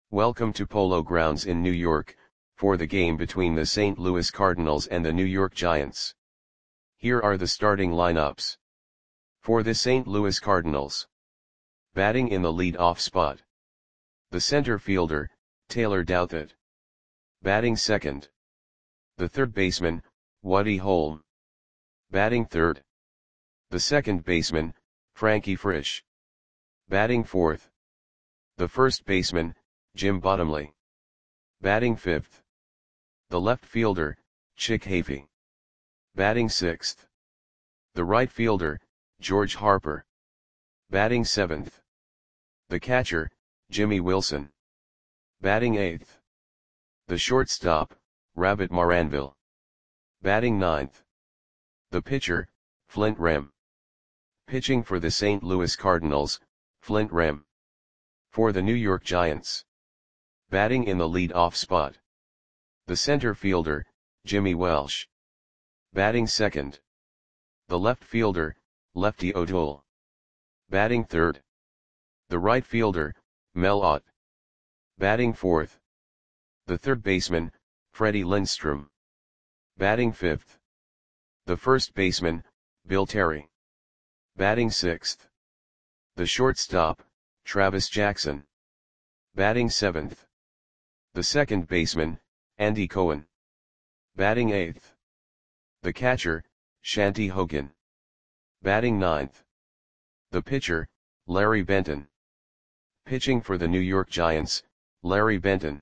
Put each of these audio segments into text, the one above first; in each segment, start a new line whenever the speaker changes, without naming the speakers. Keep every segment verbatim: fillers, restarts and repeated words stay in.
Welcome to Polo Grounds in New York, for the game between the Saint Louis Cardinals and the New York Giants. Here are the starting lineups. For the Saint Louis Cardinals. Batting in the lead-off spot. The center fielder, Taylor Douthit. Batting second. The third baseman, Woody Holm. Batting third. The second baseman, Frankie Frisch. Batting fourth. The first baseman, Jim Bottomley. Batting fifth. The left fielder, Chick Hafey. Batting sixth. The right fielder, George Harper. Batting seventh. The catcher, Jimmy Wilson. Batting eighth. The shortstop, Rabbit Maranville. Batting ninth. The pitcher, Flint Rem. Pitching for the Saint Louis Cardinals, Flint Rem. For the New York Giants. Batting in the lead-off spot. The center fielder, Jimmy Welsh. Batting second. The left fielder, Lefty O'Toole. Batting third. The right fielder, Mel Ott. Batting fourth. The third baseman, Freddie Lindstrom. Batting fifth. The first baseman, Bill Terry. Batting sixth. The shortstop, Travis Jackson. Batting seventh. The second baseman, Andy Cohen. Batting eighth. The catcher, Shanty Hogan. Batting ninth. The pitcher, Larry Benton. Pitching for the New York Giants, Larry Benton.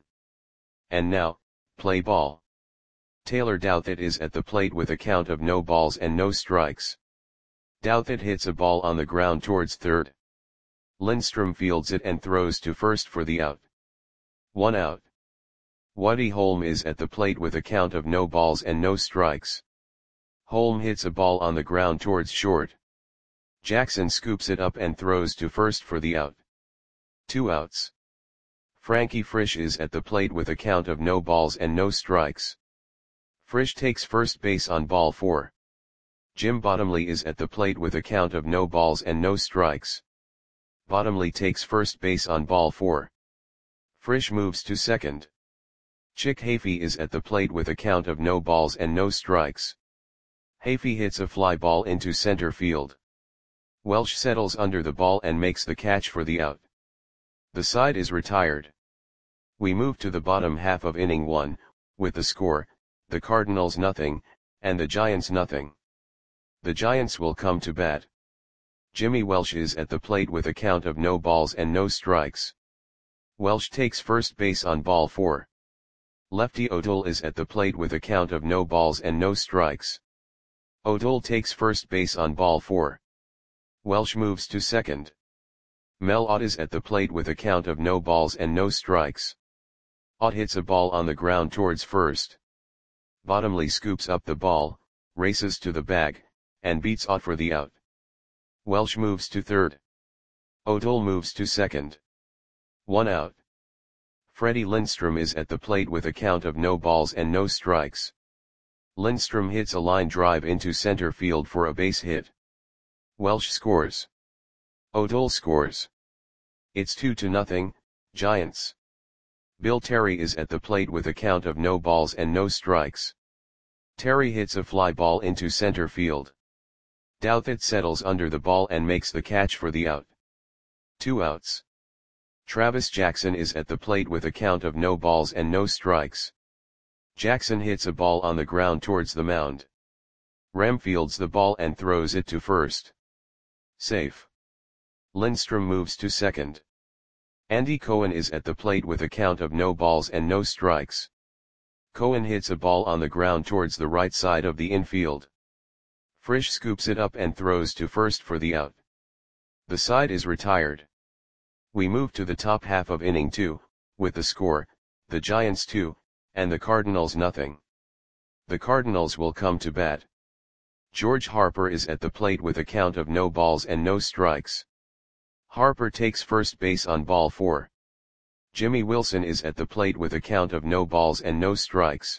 And now, play ball. Taylor Douthit is at the plate with a count of no balls and no strikes. Douthit hits a ball on the ground towards third. Lindstrom fields it and throws to first for the out. One out. Woody Holm is at the plate with a count of no balls and no strikes. Holm hits a ball on the ground towards short. Jackson scoops it up and throws to first for the out. Two outs. Frankie Frisch is at the plate with a count of no balls and no strikes. Frisch takes first base on ball four. Jim Bottomley is at the plate with a count of no balls and no strikes. Bottomley takes first base on ball four. Frisch moves to second. Chick Hafey is at the plate with a count of no balls and no strikes. Hafey hits a fly ball into center field. Welsh settles under the ball and makes the catch for the out. The side is retired. We move to the bottom half of inning one, with the score, the Cardinals nothing, and the Giants nothing. The Giants will come to bat. Jimmy Welsh is at the plate with a count of no balls and no strikes. Welsh takes first base on ball four. Lefty O'Toole is at the plate with a count of no balls and no strikes. O'Toole takes first base on ball four. Welsh moves to second. Mel Ott is at the plate with a count of no balls and no strikes. Ott hits a ball on the ground towards first. Bottomley scoops up the ball, races to the bag, and beats Ott for the out. Welsh moves to third. O'Toole moves to second. One out. Freddie Lindstrom is at the plate with a count of no balls and no strikes. Lindstrom hits a line drive into center field for a base hit. Welsh scores. O'Toole scores. It's two to nothing, Giants. Bill Terry is at the plate with a count of no balls and no strikes. Terry hits a fly ball into center field. Douthit settles under the ball and makes the catch for the out. Two outs. Travis Jackson is at the plate with a count of no balls and no strikes. Jackson hits a ball on the ground towards the mound. Rem fields the ball and throws it to first. Safe. Lindstrom moves to second. Andy Cohen is at the plate with a count of no balls and no strikes. Cohen hits a ball on the ground towards the right side of the infield. Frisch scoops it up and throws to first for the out. The side is retired. We move to the top half of inning two, with the score, the Giants two, and the Cardinals nothing. The Cardinals will come to bat. George Harper is at the plate with a count of no balls and no strikes. Harper takes first base on ball four. Jimmy Wilson is at the plate with a count of no balls and no strikes.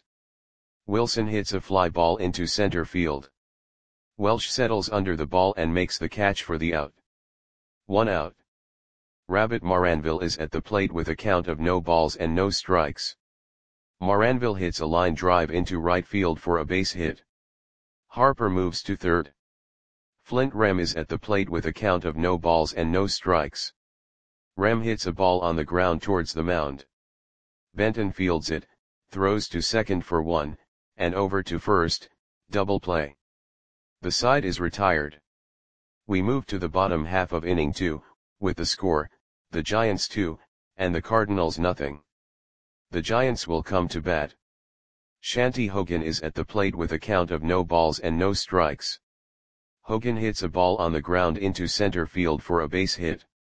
Wilson hits a fly ball into center field. Welsh settles under the ball and makes the catch for the out. One out. Rabbit Maranville is at the plate with a count of no balls and no strikes. Maranville hits a line drive into right field for a base hit. Harper moves to third. Flint Rem is at the plate with a count of no balls and no strikes. Rem hits a ball on the ground towards the mound. Benton fields it, throws to second for one, and over to first, double play. The side is retired. We move to the bottom half of inning two, with the score, the Giants two, and the Cardinals nothing. The Giants will come to bat. Shanty Hogan is at the plate with a count of no balls and no strikes. Hogan hits a ball on the ground into center field for a base hit.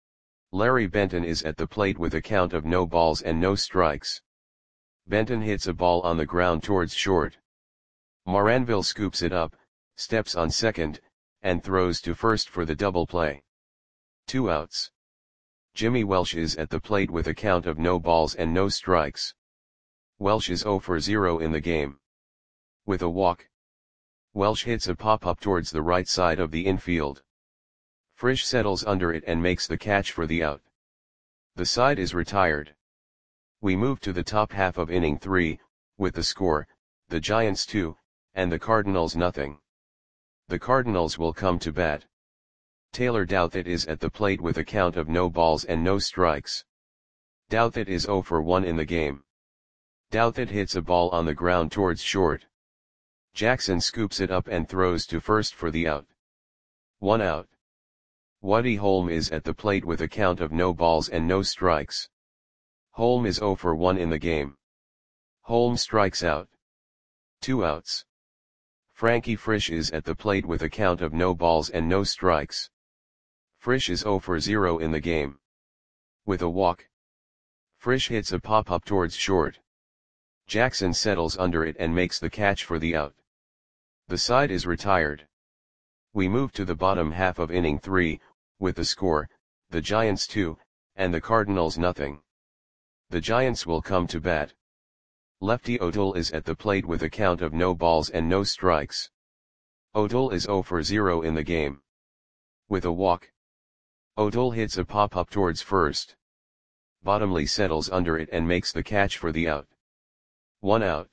Larry Benton is at the plate with a count of no balls and no strikes. Benton hits a ball on the ground towards short. Maranville scoops it up, steps on second, and throws to first for the double play. Two outs. Jimmy Welsh is at the plate with a count of no balls and no strikes. Welsh is zero for zero in the game. With a walk, Welsh hits a pop-up towards the right side of the infield. Frisch settles under it and makes the catch for the out. The side is retired. We move to the top half of inning three, with the score, the Giants two, and the Cardinals nothing. The Cardinals will come to bat. Taylor Douthit is at the plate with a count of no balls and no strikes. Douthit is zero for one in the game. Douthit hits a ball on the ground towards short. Jackson scoops it up and throws to first for the out. One out. Woody Holm is at the plate with a count of no balls and no strikes. Holm is zero for one in the game. Holm strikes out. Two outs. Frankie Frisch is at the plate with a count of no balls and no strikes. Frisch is zero for zero in the game. With a walk, Frisch hits a pop-up towards short. Jackson settles under it and makes the catch for the out. The side is retired. We move to the bottom half of inning three, with the score, the Giants two, and the Cardinals nothing. The Giants will come to bat. Lefty O'Toole is at the plate with a count of no balls and no strikes. O'Toole is zero for zero in the game. With a walk, O'Toole hits a pop-up towards first. Bottomley settles under it and makes the catch for the out. One out.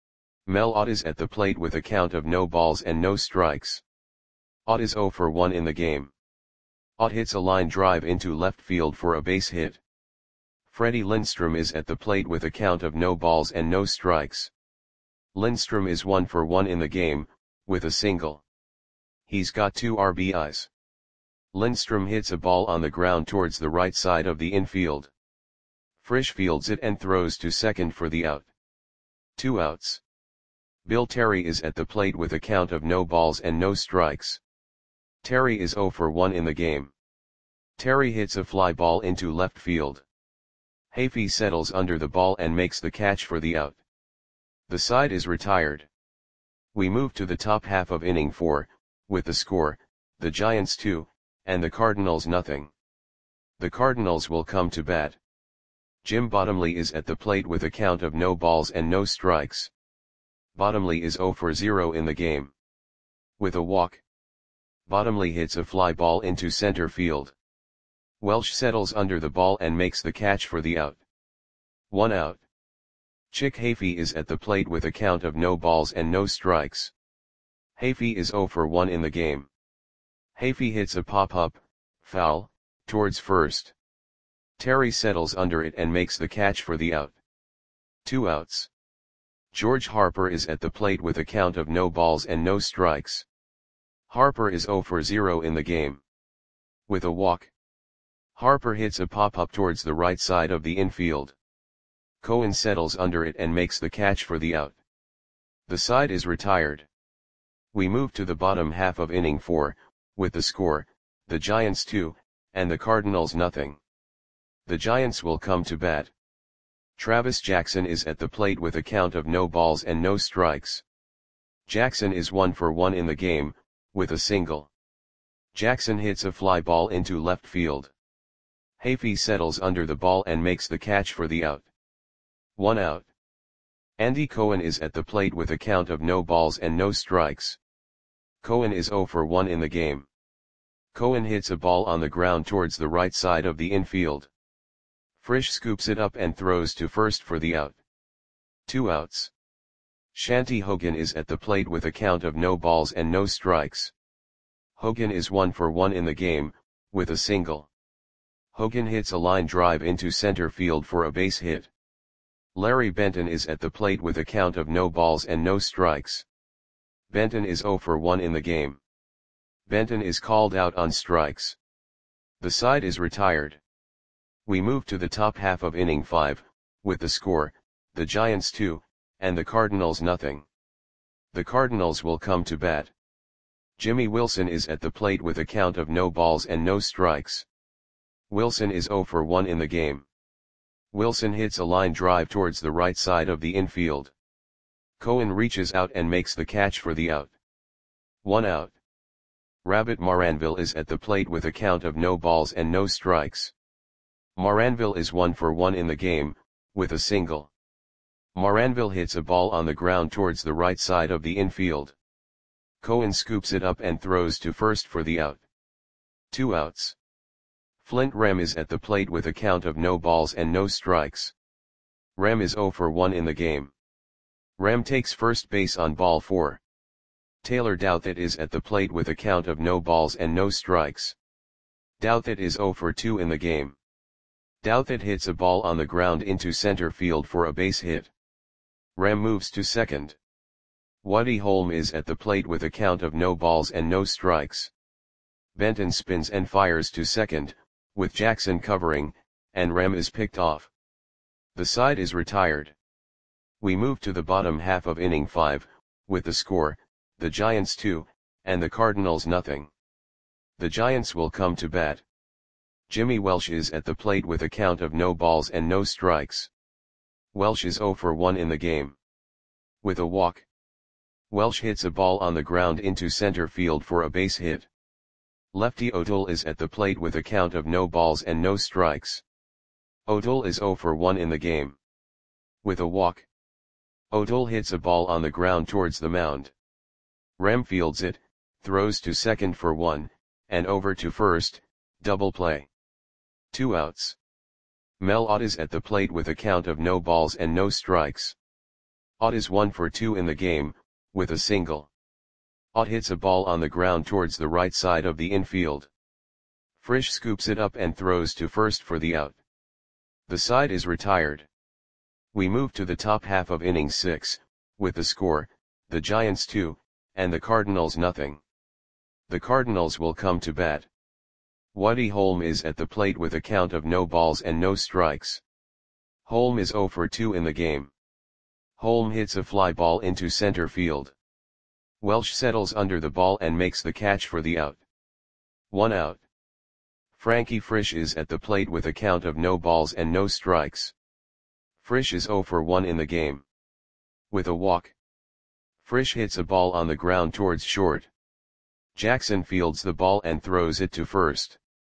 Mel Ott is at the plate with a count of no balls and no strikes. Ott is zero for one in the game. Ott hits a line drive into left field for a base hit. Freddie Lindstrom is at the plate with a count of no balls and no strikes. Lindstrom is one for one in the game, with a single. He's got two R B Is. Lindstrom hits a ball on the ground towards the right side of the infield. Frisch fields it and throws to second for the out. Two outs. Bill Terry is at the plate with a count of no balls and no strikes. Terry is zero for one in the game. Terry hits a fly ball into left field. Hafey settles under the ball and makes the catch for the out. The side is retired. We move to the top half of inning four, with the score, the Giants two, and the Cardinals nothing. The Cardinals will come to bat. Jim Bottomley is at the plate with a count of no balls and no strikes. Bottomley is zero for zero in the game. With a walk, Bottomley hits a fly ball into center field. Welsh settles under the ball and makes the catch for the out. One out. Chick Hafey is at the plate with a count of no balls and no strikes. Hafey is zero for one in the game. Hafey hits a pop-up, foul, towards first. Terry settles under it and makes the catch for the out. Two outs. George Harper is at the plate with a count of no balls and no strikes. Harper is zero for zero in the game. With a walk, Harper hits a pop-up towards the right side of the infield. Cohen settles under it and makes the catch for the out. The side is retired. We move to the bottom half of inning four, with the score, the Giants two, and the Cardinals nothing. The Giants will come to bat. Travis Jackson is at the plate with a count of no balls and no strikes. Jackson is one for one in the game, with a single. Jackson hits a fly ball into left field. Hafey settles under the ball and makes the catch for the out. One out. Andy Cohen is at the plate with a count of no balls and no strikes. Cohen is zero for one in the game. Cohen hits a ball on the ground towards the right side of the infield. Frisch scoops it up and throws to first for the out. Two outs. Shanti Hogan is at the plate with a count of no balls and no strikes. Hogan is one for one in the game, with a single. Hogan hits a line drive into center field for a base hit. Larry Benton is at the plate with a count of no balls and no strikes. Benton is zero for one in the game. Benton is called out on strikes. The side is retired. We move to the top half of inning five, with the score, the Giants two, and the Cardinals nothing. The Cardinals will come to bat. Jimmy Wilson is at the plate with a count of no balls and no strikes. Wilson is zero for one in the game. Wilson hits a line drive towards the right side of the infield. Cohen reaches out and makes the catch for the out. One out. Rabbit Maranville is at the plate with a count of no balls and no strikes. Maranville is one for one in the game, with a single. Maranville hits a ball on the ground towards the right side of the infield. Cohen scoops it up and throws to first for the out. Two outs. Flint Rem is at the plate with a count of no balls and no strikes. Rem is zero for one in the game. Rem takes first base on ball four. Taylor Douthit is at the plate with a count of no balls and no strikes. Douthit is zero for two in the game. Douthit hits a ball on the ground into center field for a base hit. Rem moves to second. Woody Holm is at the plate with a count of no balls and no strikes. Benton spins and fires to second, with Jackson covering, and Rem is picked off. The side is retired. We move to the bottom half of inning five, with the score, the Giants two, and the Cardinals nothing. The Giants will come to bat. Jimmy Welsh is at the plate with a count of no balls and no strikes. Welsh is zero for one in the game. With a walk. Welsh hits a ball on the ground into center field for a base hit. Lefty O'Toole is at the plate with a count of no balls and no strikes. O'Toole is zero for one in the game. With a walk. O'Toole hits a ball on the ground towards the mound. Rem fields it, throws to second for one, and over to first, double play. Two outs. Mel Ott is at the plate with a count of no balls and no strikes. Ott is one for two in the game, with a single. Ott hits a ball on the ground towards the right side of the infield. Frisch scoops it up and throws to first for the out. The side is retired. We move to the top half of inning six, with the score, the Giants two, and the Cardinals nothing. The Cardinals will come to bat. Woody Holm is at the plate with a count of no balls and no strikes. Holm is zero for two in the game. Holm hits a fly ball into center field. Welsh settles under the ball and makes the catch for the out. One out. Frankie Frisch is at the plate with a count of no balls and no strikes. Frisch is zero for one in the game. With a walk. Frisch hits a ball on the ground towards short. Jackson fields the ball and throws it to first.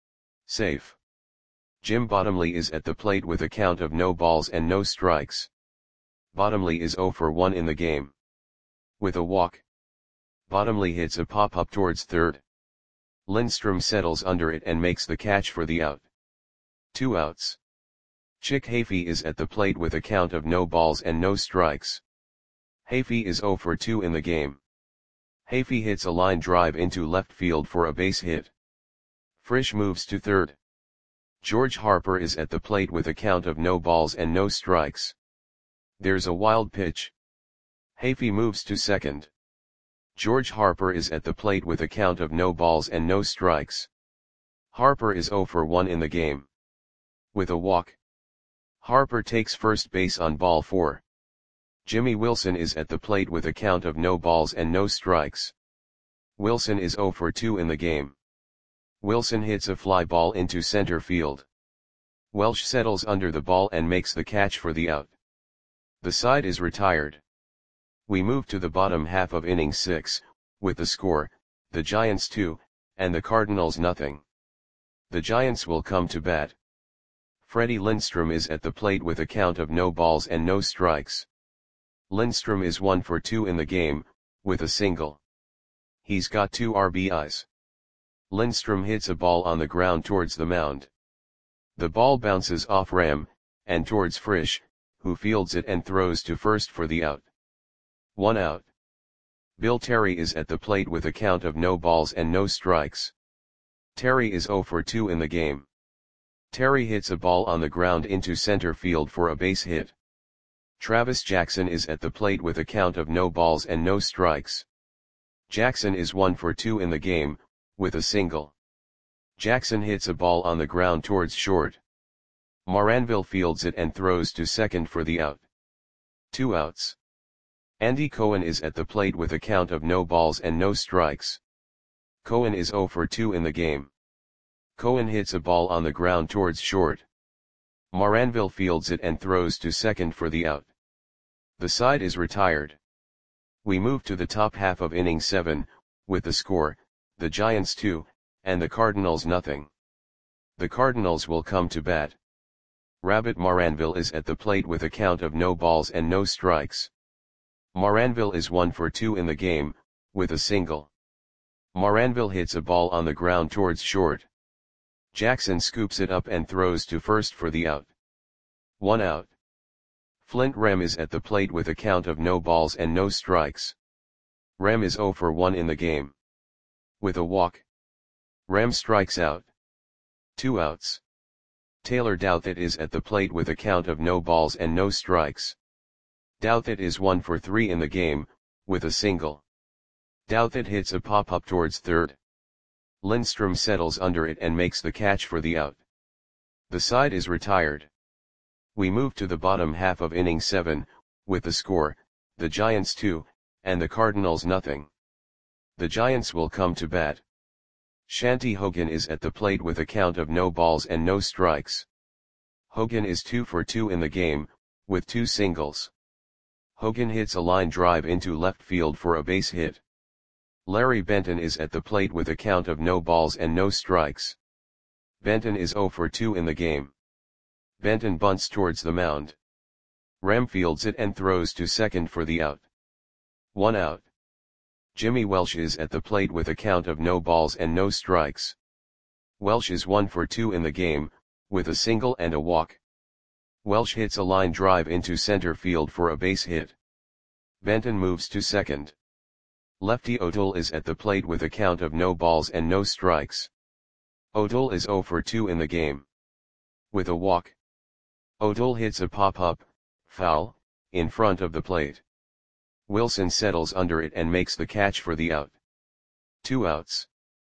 Safe. Jim Bottomley is at the plate with a count of no balls and no strikes. Bottomley is zero for one in the game. With a walk. Bottomley hits a pop-up towards third. Lindstrom settles under it and makes the catch for the out. Two outs. Chick Hafey is at the plate with a count of no balls and no strikes. Hafey is zero for two in the game. Hafey hits a line drive into left field for a base hit. Frisch moves to third. George Harper is at the plate with a count of no balls and no strikes. There's a wild pitch. Hafey moves to second. George Harper is at the plate with a count of no balls and no strikes. Harper is zero for one in the game. With a walk. Harper takes first base on ball four. Jimmy Wilson is at the plate with a count of no balls and no strikes. Wilson is zero for two in the game. Wilson hits a fly ball into center field. Welsh settles under the ball and makes the catch for the out. The side is retired. We move to the bottom half of inning six, with the score, the Giants two, and the Cardinals nothing. The Giants will come to bat. Freddie Lindstrom is at the plate with a count of no balls and no strikes. Lindstrom is one for two in the game, with a single. He's got two R B Is. Lindstrom hits a ball on the ground towards the mound. The ball bounces off Ram, and towards Frisch, who fields it and throws to first for the out. One out. Bill Terry is at the plate with a count of no balls and no strikes. Terry is oh for two in the game. Terry hits a ball on the ground into center field for a base hit. Travis Jackson is at the plate with a count of no balls and no strikes. Jackson is one for two in the game, with a single. Jackson hits a ball on the ground towards short. Moranville fields it and throws to second for the out. Two outs. Andy Cohen is at the plate with a count of no balls and no strikes. Cohen is oh for two in the game. Cohen hits a ball on the ground towards short. Moranville fields it and throws to second for the out. The side is retired. We move to the top half of inning seven, with the score, the Giants two, and the Cardinals nothing. The Cardinals will come to bat. Rabbit Moranville is at the plate with a count of no balls and no strikes. Moranville is one for two in the game, with a single. Moranville hits a ball on the ground towards short. Jackson scoops it up and throws to first for the out. One out. Flint Rem is at the plate with a count of no balls and no strikes. Rem is oh for one in the game. With a walk. Rem strikes out. Two outs. Taylor Douthit is at the plate with a count of no balls and no strikes. Douthit is one for three in the game, with a single. Douthit hits a pop-up towards third. Lindstrom settles under it and makes the catch for the out. The side is retired. We move to the bottom half of inning seven, with the score, the Giants two, and the Cardinals nothing. The Giants will come to bat. Shanty Hogan is at the plate with a count of no balls and no strikes. Hogan is two for two in the game, with two singles. Hogan hits a line drive into left field for a base hit. Larry Benton is at the plate with a count of no balls and no strikes. Benton is oh for two in the game. Benton bunts towards the mound. Rem fields it and throws to second for the out. One out. Jimmy Welsh is at the plate with a count of no balls and no strikes. Welsh is one for two in the game, with a single and a walk. Welsh hits a line drive into center field for a base hit. Benton moves to second. Lefty O'Toole is at the plate with a count of no balls and no strikes. O'Toole is oh for two in the game. With a walk. O'Toole hits a pop-up, foul, in front of the plate. Wilson settles under it and makes the catch for the out. Two outs.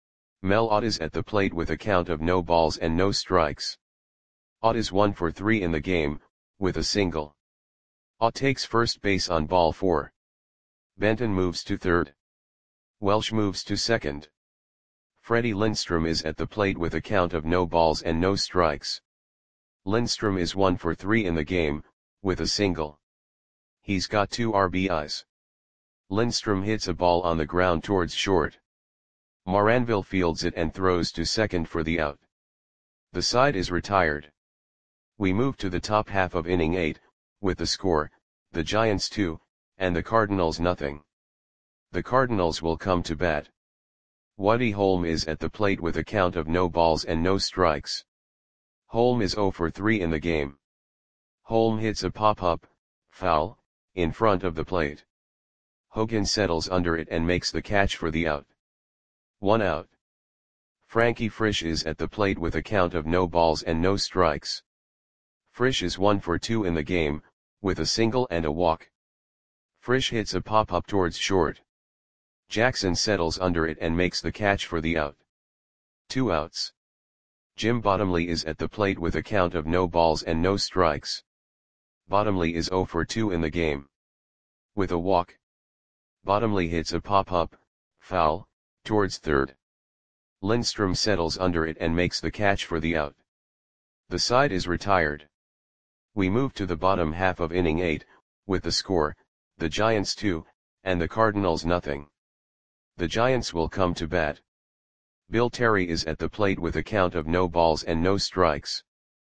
Mel Ott is at the plate with a count of no balls and no strikes. Ott is one for three in the game, with a single. Ott takes first base on ball four. Benton moves to third. Welsh moves to second. Freddie Lindstrom is at the plate with a count of no balls and no strikes. Lindstrom is one for three in the game, with a single. He's got two R B Is. Lindstrom hits a ball on the ground towards short. Moranville fields it and throws to second for the out. The side is retired. We move to the top half of inning eight, with the score, the Giants two, and the Cardinals nothing. The Cardinals will come to bat. Woody Holm is at the plate with a count of no balls and no strikes. Holm is oh for three in the game. Holm hits a pop-up, foul, in front of the plate. Hogan settles under it and makes the catch for the out. One out. Frankie Frisch is at the plate with a count of no balls and no strikes. Frisch is one for two in the game, with a single and a walk. Frisch hits a pop-up towards short. Jackson settles under it and makes the catch for the out. Two outs. Jim Bottomley is at the plate with a count of no balls and no strikes. Bottomley is oh for two in the game. With a walk. Bottomley hits a pop-up, foul, towards third. Lindstrom settles under it and makes the catch for the out. The side is retired. We move to the bottom half of inning eight, with the score, the Giants two, and the Cardinals nothing. The Giants will come to bat. Bill Terry is at the plate with a count of no balls and no strikes.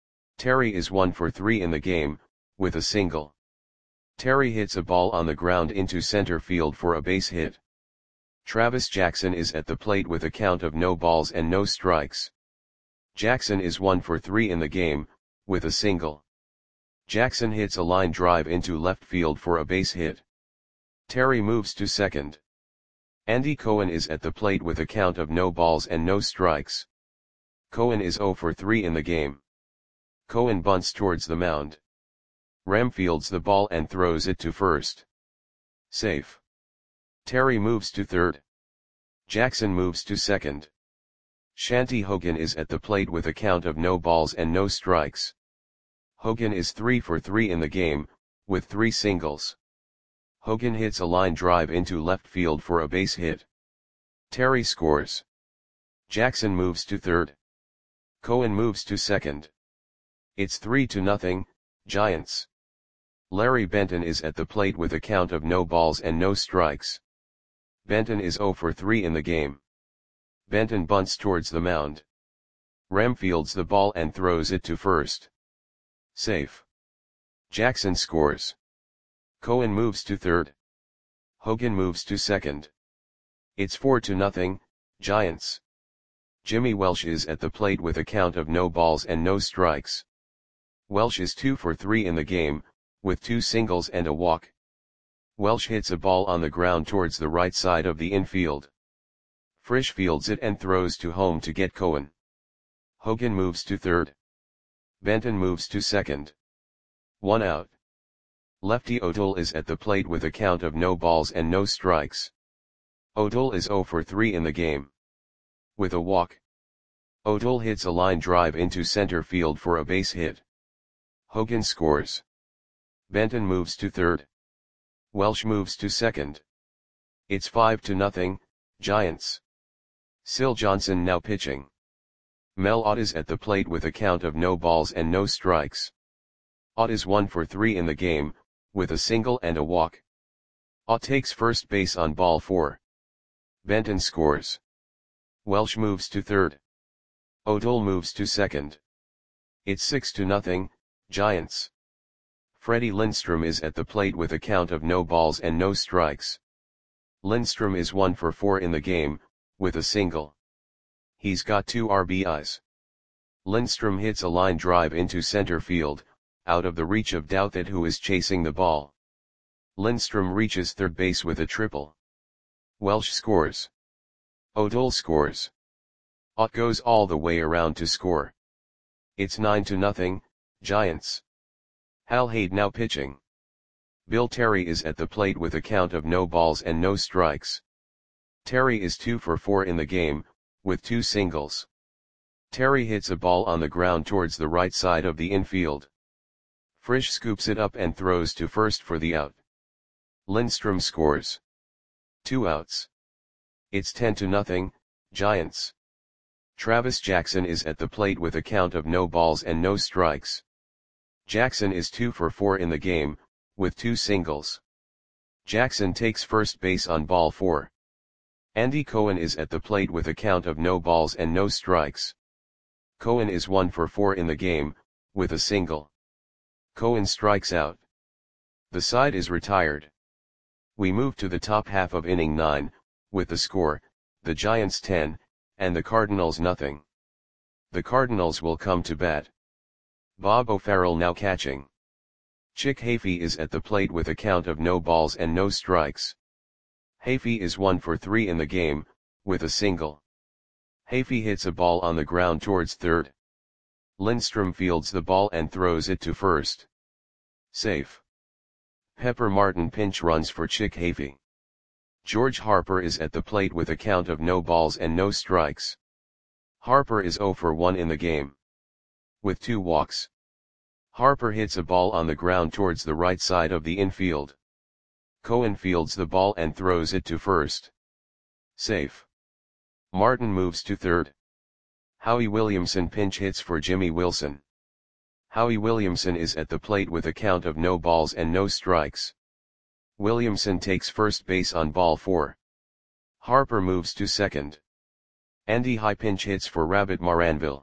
Terry is one for three in the game, with a single. Terry hits a ball on the ground into center field for a base hit. Travis Jackson is at the plate with a count of no balls and no strikes. Jackson is one for three in the game, with a single. Jackson hits a line drive into left field for a base hit. Terry moves to second. Andy Cohen is at the plate with a count of no balls and no strikes. Cohen is zero for three in the game. Cohen bunts towards the mound. Rem fields the ball and throws it to first. Safe. Terry moves to third. Jackson moves to second. Shanti Hogan is at the plate with a count of no balls and no strikes. Hogan is three for three in the game, with three singles. Hogan hits a line drive into left field for a base hit. Terry scores. Jackson moves to third. Cohen moves to second. It's three to nothing, Giants. Larry Benton is at the plate with a count of no balls and no strikes. Benton is zero for three in the game. Benton bunts towards the mound. Rem fields the ball and throws it to first. Safe. Jackson scores. Cohen moves to third. Hogan moves to second. It's four to nothing, Giants. Jimmy Welsh is at the plate with a count of no balls and no strikes. Welsh is two for three in the game, with two singles and a walk. Welsh hits a ball on the ground towards the right side of the infield. Frisch fields it and throws to home to get Cohen. Hogan moves to third. Benton moves to second. One out. Lefty O'Toole is at the plate with a count of no balls and no strikes. O'Toole is zero for three in the game. With a walk. O'Toole hits a line drive into center field for a base hit. Hogan scores. Benton moves to third. Welsh moves to second. It's five to nothing, Giants. Syl Johnson now pitching. Mel Ott is at the plate with a count of no balls and no strikes. Ott is one for three in the game, with a single and a walk. Ott takes first base on ball four. Benton scores. Welsh moves to third. O'Toole moves to second. It's six to nothing, Giants. Freddie Lindstrom is at the plate with a count of no balls and no strikes. Lindstrom is one for four in the game, with a single. He's got two R B Is. Lindstrom hits a line drive into center field, out of the reach of Douthit, who is chasing the ball. Lindstrom reaches third base with a triple. Welsh scores. O'Toole scores. Ott goes all the way around to score. It's nine to nothing, Giants. Hal Haid now pitching. Bill Terry is at the plate with a count of no balls and no strikes. Terry is two for four in the game, with two singles. Terry hits a ball on the ground towards the right side of the infield. Frisch scoops it up and throws to first for the out. Lindstrom scores. Two outs. It's ten to nothing, Giants. Travis Jackson is at the plate with a count of no balls and no strikes. Jackson is two for four in the game, with two singles. Jackson takes first base on ball four. Andy Cohen is at the plate with a count of no balls and no strikes. Cohen is one for four in the game, with a single. Cohen strikes out. The side is retired. We move to the top half of inning nine, with the score, the Giants ten, and the Cardinals nothing. The Cardinals will come to bat. Bob O'Farrell now catching. Chick Hafey is at the plate with a count of no balls and no strikes. Hafey is one for three in the game, with a single. Hafey hits a ball on the ground towards third. Lindstrom fields the ball and throws it to first. Safe. Pepper Martin pinch runs for Chick Hafey. George Harper is at the plate with a count of no balls and no strikes. Harper is zero for one in the game. With two walks. Harper hits a ball on the ground towards the right side of the infield. Cohen fields the ball and throws it to first. Safe. Martin moves to third. Howie Williamson pinch hits for Jimmy Wilson. Howie Williamson is at the plate with a count of no balls and no strikes. Williamson takes first base on ball four. Harper moves to second. Andy High pinch hits for Rabbit Maranville.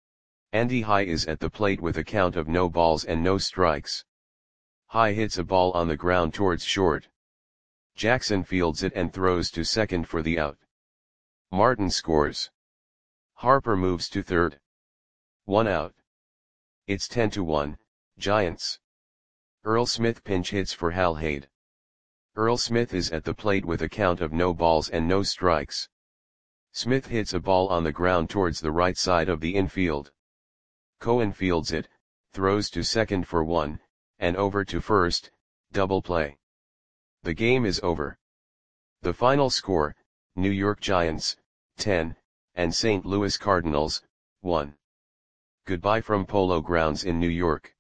Andy High is at the plate with a count of no balls and no strikes. High hits a ball on the ground towards short. Jackson fields it and throws to second for the out. Martin scores. Harper moves to third. One out. It's ten to one, Giants. Earl Smith pinch hits for Hal Haid. Earl Smith is at the plate with a count of no balls and no strikes. Smith hits a ball on the ground towards the right side of the infield. Cohen fields it, throws to second for one, and over to first, double play. The game is over. The final score, New York Giants, ten, and Saint Louis Cardinals, one. Goodbye from Polo Grounds in New York.